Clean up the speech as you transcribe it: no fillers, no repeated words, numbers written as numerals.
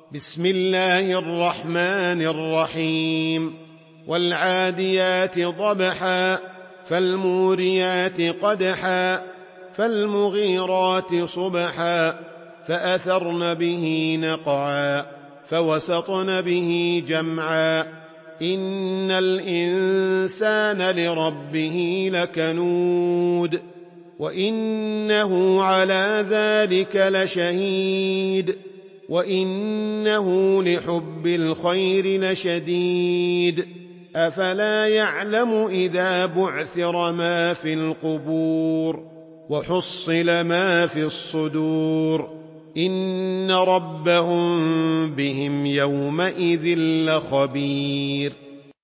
بسم الله الرحمن الرحيم والعاديات ضبحا فالموريات قدحا فالمغيرات صبحا فأثرن به نقعا فوسطن به جمعا إن الإنسان لربه لكنود وإنه على ذلك لشهيد وإنه لحب الخير لشديد أفلا يعلم إذا بعثر ما في القبور وحصل ما في الصدور إن ربهم بهم يومئذ لخبير